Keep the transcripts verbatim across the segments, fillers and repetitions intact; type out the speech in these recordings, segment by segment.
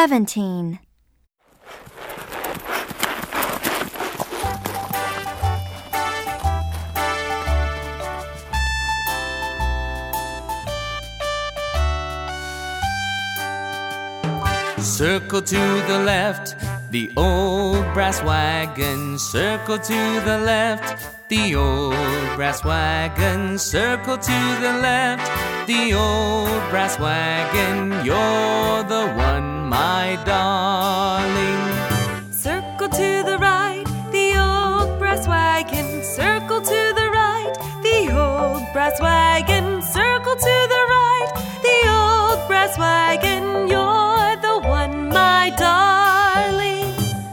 seventeen. Circle to the left, the old brass wagon. Circle to the left, the old brass wagon. Circle to the left, the old brass wagon. You're the one, my darling. Circle to the right, the old brass wagon. Circle to the right, the old brass wagon. Circle to the right, the old brass wagon. You're the one, my darling.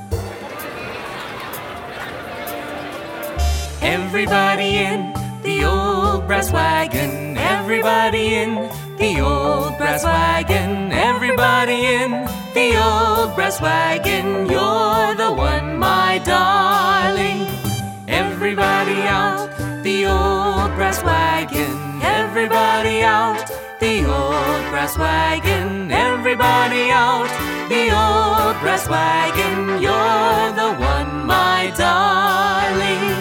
Everybody in the old brass wagon. Everybody in the old brass wagon. Everybody in the old brass wagon. You're the one, my darling. Everybody out the old brass wagon. Everybody out the old brass wagon. Everybody out the old brass wagon. You're the one, my darling.